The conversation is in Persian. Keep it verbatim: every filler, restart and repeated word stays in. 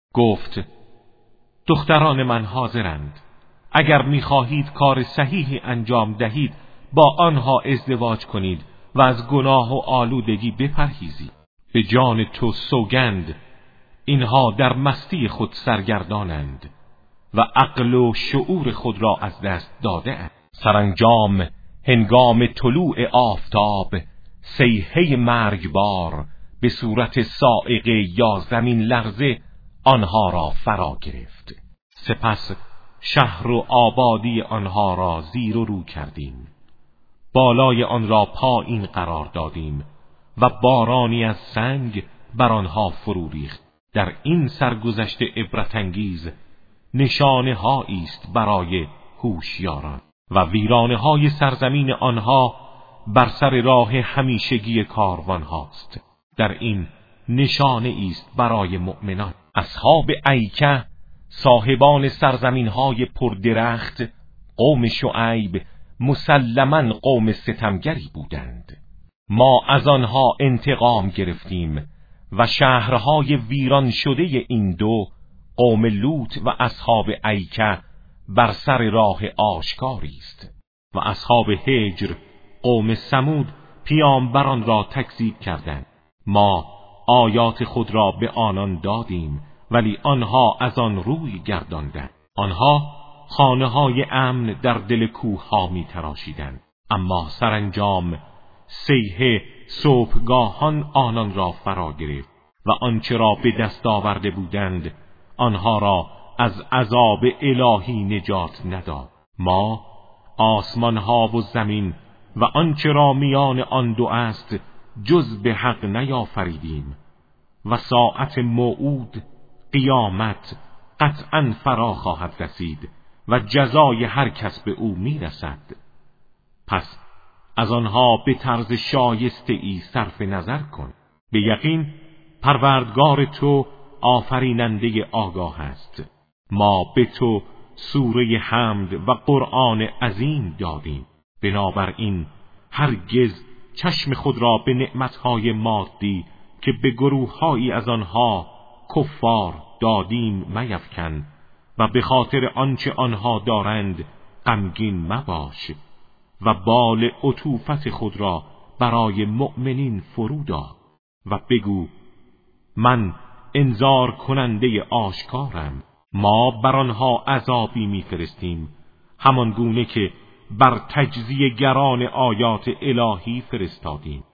گفت دختران من حاضرند، اگر می‌خواهید کار صحیحی انجام دهید با آنها ازدواج کنید و از گناه و آلودگی بپرهیزید. به جان تو سوگند، اینها در مستی خود سرگردانند و عقل و شعور خود را از دست داده اند. سرانجام هنگام طلوع آفتاب صیحه مرگبار به صورت صاعقه یا زمین لرزه آنها را فرا گرفت. سپس شهر و آبادی آنها را زیر و رو کردیم، بالای آن را پایین قرار دادیم و بارانی از سنگ بر آنها فرو ریخت. در این سرگذشت عبرت انگیز نشانه هایی است برای هوشیاران و ویرانه های سرزمین آنها بر سر راه همیشگی کاروان هاست. در این نشانه است برای مؤمنان. اصحاب ایکه صاحبان سرزمین های پردرخت قوم شعیب مسلماً قوم ستمگری بودند. ما از آنها انتقام گرفتیم و شهرهای ویران شده این دو قوم لوط و اصحاب ایکه بر سر راه آشکاری است و اصحاب هجر قوم ثمود پیامبران را تکذیب کردند. ما آیات خود را به آنان دادیم ولی آنها از آن روی گرداندند. آنها خانه های امن در دل کوه ها می تراشیدند، اما سرانجام صیحه صبحگاهان آنان را فرا گرفت و آنچه را به دست آورده بودند آنها را از عذاب الهی نجات نداد. ما آسمان ها و زمین و آنچه را میان آن دو است جز به حق نیافریدیم و ساعت موعود قیامت قطعاً فرا خواهد رسید و جزای هر کس به او میرسد. پس از آنها به طرز شایسته ای صرف نظر کن. به یقین پروردگار تو آفریننده آگاه است. ما به تو سوره حمد و قرآن عظیم دادیم، بنابراین هرگز چشم خود را به نعمتهای مادی که به گروههایی از آنها کفار دادیم میفکن و به خاطر آنچه آنها دارند غمگین مباش و بال عطوفت خود را برای مؤمنین فرو دار و بگو من انذار کننده آشکارم. ما بر آنها عذابی میفرستیم همان گونه که بر تجزیه گران آیات الهی فرستادیم.